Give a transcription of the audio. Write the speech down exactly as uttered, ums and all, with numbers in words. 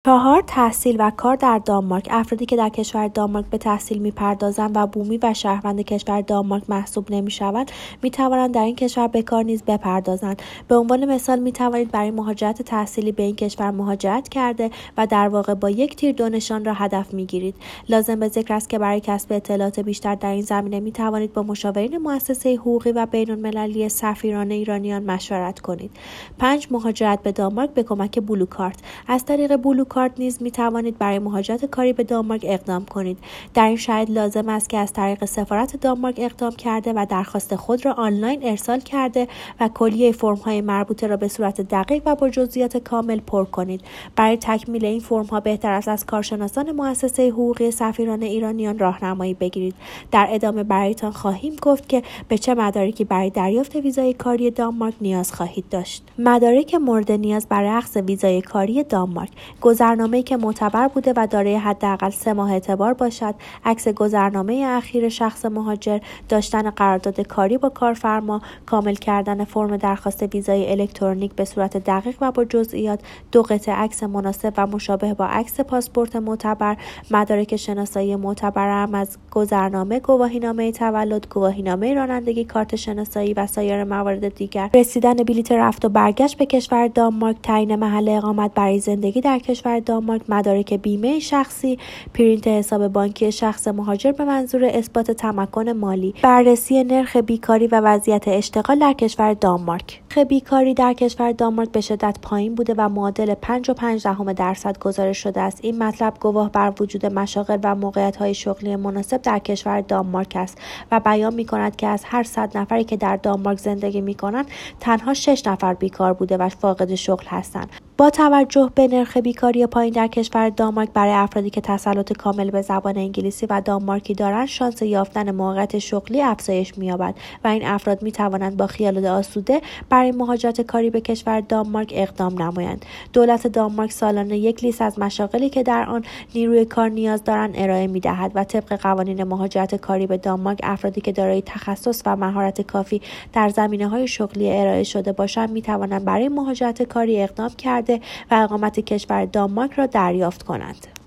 چهار. تحصیل و کار در دانمارک. افرادی که در کشور دانمارک به تحصیل می‌پردازند و بومی و شهروند کشور دانمارک محسوب نمی‌شوند، می‌توانند در این کشور به کار نیز بپردازند. به عنوان مثال می‌توانید برای مهاجرت تحصیلی به این کشور مهاجرت کرده و در واقع با یک تیر دو نشان را هدف می‌گیرید. لازم به ذکر است که برای کسب اطلاعات بیشتر در این زمینه می‌توانید با مشاورین مؤسسه حقوقی و بین‌المللی سفیران ایرانیان مشورت کنید. پنج. مهاجرت به دانمارک به کمک بلو کارت. از طریق بلو کارت نیز می توانید برای مهاجرت کاری به دانمارک اقدام کنید. در این شرایط لازم است که از طریق سفارت دانمارک اقدام کرده و درخواست خود را آنلاین ارسال کرده و کلیه فرم‌های مربوطه را به صورت دقیق و با جزئیات کامل پر کنید. برای تکمیل این فرم‌ها بهتر است از کارشناسان مؤسسه حقوقی سفیران ایرانیان راهنمایی بگیرید. در ادامه برایتان خواهیم گفت که به چه مدارکی برای دریافت ویزای کاری دانمارک نیاز خواهید داشت. مدارک مورد نیاز برای اخذ ویزای کاری دانمارک: گذرنامه‌ای که معتبر بوده و دارای حداقل سه ماه اعتبار باشد، عکس گذرنامه اخیر شخص مهاجر، داشتن قرارداد کاری با کارفرما، کامل کردن فرم درخواست ویزای الکترونیک به صورت دقیق و با جزئیات، دو قطعه عکس مناسب و مشابه با عکس پاسپورت معتبر، مدارک شناسایی معتبر هم از گذرنامه، گواهینامه تولد، گواهینامه رانندگی، کارت شناسایی و سایر موارد دیگر، رسیدن بلیط رفت و برگشت به کشور دانمارک، تعیین محل اقامت برای زندگی در کشور دانمارک، مدارک بیمه شخصی، پرینت حساب بانکی شخص مهاجر به منظور اثبات تمکن مالی، بررسی نرخ بیکاری و وضعیت اشتغال در کشور دانمارک. نرخ بیکاری در کشور دانمارک به شدت پایین بوده و معادل پنج و پنج دهم درصد گزارش شده است. این مطلب گواه بر وجود مشاغل و موقعیت‌های شغلی مناسب در کشور دانمارک است و بیان می‌کند که از هر صد نفری که در دانمارک زندگی می‌کنند، تنها شش نفر بیکار بوده و فاقد شغل هستند. با توجه به نرخ بیکاری پایین در کشور دانمارک، برای افرادی که تسلط کامل به زبان انگلیسی و دانمارکی دارند، شانس یافتن موقعیت شغلی افزایش می‌یابد و این افراد می‌توانند با خیال آسوده برای مهاجرت کاری به کشور دانمارک اقدام نمایند. دولت دانمارک سالانه یک لیست از مشاغلی که در آن نیروی کار نیاز دارند ارائه می‌دهد و طبق قوانین مهاجرت کاری به دانمارک، افرادی که دارای تخصص و مهارت کافی در زمینه‌های شغلی ارائه شده باشند می‌توانند برای مهاجرت کاری اقدام کرده و اقامت کشور دانمارک را دریافت کنند.